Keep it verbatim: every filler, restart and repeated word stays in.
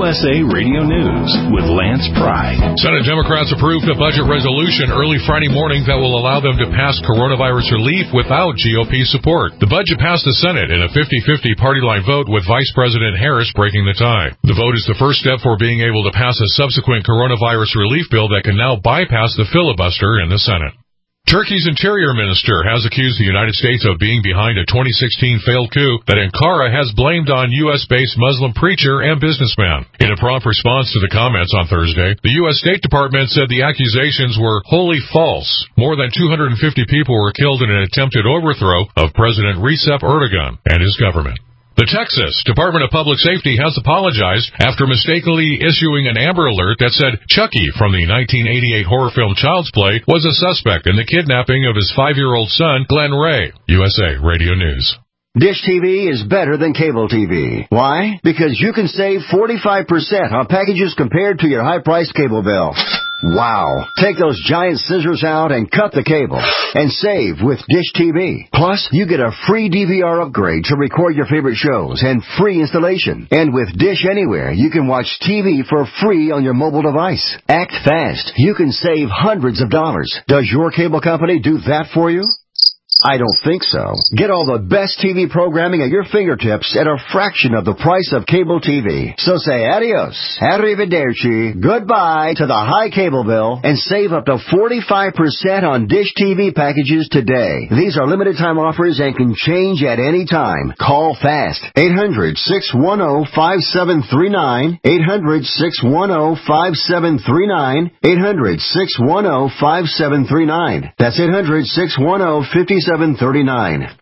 S A Radio News with Lance Pry. Senate Democrats approved a budget resolution early Friday morning that will allow them to pass coronavirus relief without G O P support. The budget passed the Senate in a fifty-fifty party line vote with Vice President Harris breaking the tie. The vote is the first step for being able to pass a subsequent coronavirus relief bill that can now bypass the filibuster in the Senate. Turkey's interior minister has accused the United States of being behind a twenty sixteen failed coup that Ankara has blamed on U S-based Muslim preacher and businessman. In a prompt response to the comments on Thursday, the U S State Department said the accusations were wholly false. More than two hundred fifty people were killed in an attempted overthrow of President Recep Erdogan and his government. The Texas Department of Public Safety has apologized after mistakenly issuing an Amber Alert that said Chucky from the nineteen eighty-eight horror film Child's Play was a suspect in the kidnapping of his five-year-old son, Glenn Ray. U S A Radio News. Dish T V is better than cable T V. Why? Because you can save forty-five percent on packages compared to your high-priced cable bill. Wow. Take those giant scissors out and cut the cable and save with Dish T V. Plus, you get a free D V R upgrade to record your favorite shows and free installation. And with Dish Anywhere, you can watch T V for free on your mobile device. Act fast. You can save hundreds of dollars. Does your cable company do that for you? I don't think so. Get all the best T V programming at your fingertips at a fraction of the price of cable T V. So say adios, arrivederci, goodbye to the high cable bill and save up to forty-five percent on Dish T V packages today. These are limited time offers and can change at any time. Call fast. eight hundred, six one zero, five seven three nine. eight hundred, six one zero, five seven three nine. eight hundred, six one zero, five seven three nine. That's eight hundred, six one zero, five seven three nine.